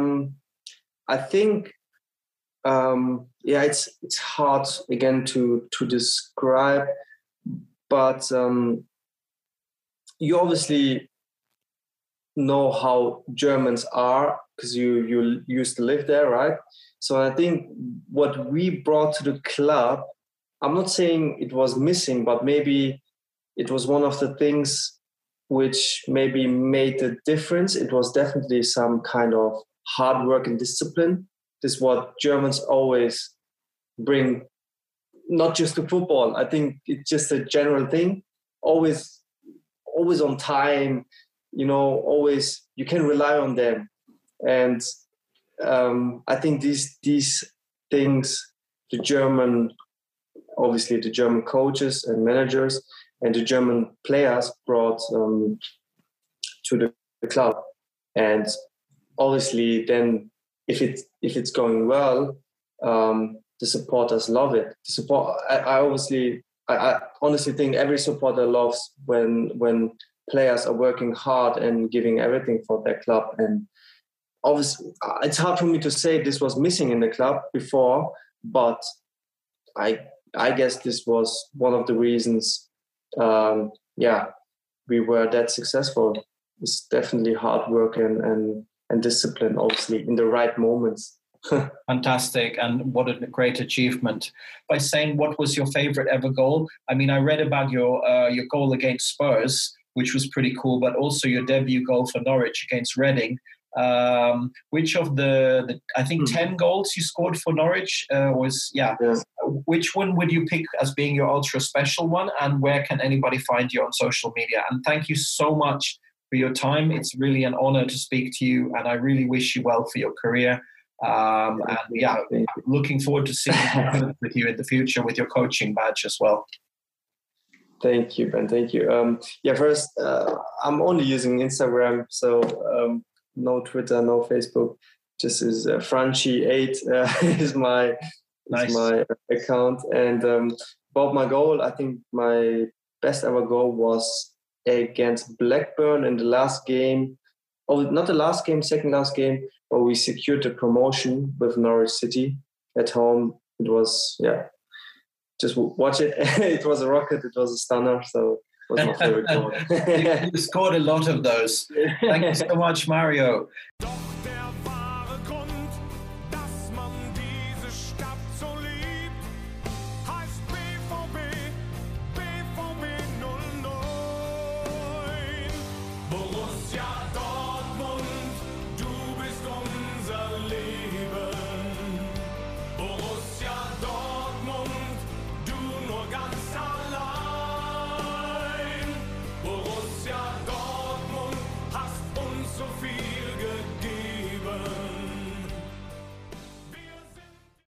it's hard again to describe, but you obviously know how Germans are because you used to live there, right? So I think what we brought to the club, I'm not saying it was missing, but maybe it was one of the things which maybe made the difference. It was definitely some kind of hard work and discipline. This is what Germans always bring, not just to football. I think it's just a general thing. Always on time, always you can rely on them. And I think these things, the German coaches and managers and the German players brought to the club. And obviously then if it's going well, the supporters love it. The support, I honestly think every supporter loves when players are working hard and giving everything for their club. And obviously, it's hard for me to say this was missing in the club before, but I guess this was one of the reasons. We were that successful. It's definitely hard work and discipline, obviously, in the right moments. Fantastic, and what a great achievement. By saying, what was your favorite ever goal? I mean, I read about your goal against Spurs, which was pretty cool, but also your debut goal for Norwich against Reading. Which of the I think 10 goals you scored for Norwich which one would you pick as being your ultra special one, and where can anybody find you on social media? And thank you so much for your time. It's really an honor to speak to you, and I really wish you well for your career. Looking forward to seeing with you in the future with your coaching badge as well. Thank you, Ben. Thank you. First, I'm only using Instagram, so no Twitter, no Facebook. Just is Franchi8 is my account. And about my goal, I think my best ever goal was against Blackburn in the last game. Oh, not the last game, second last game, but we secured the promotion with Norwich City at home. It was, just watch it. It was a rocket. It was a stunner. So it was my favorite goal. You scored a lot of those. Thank you so much, Mario.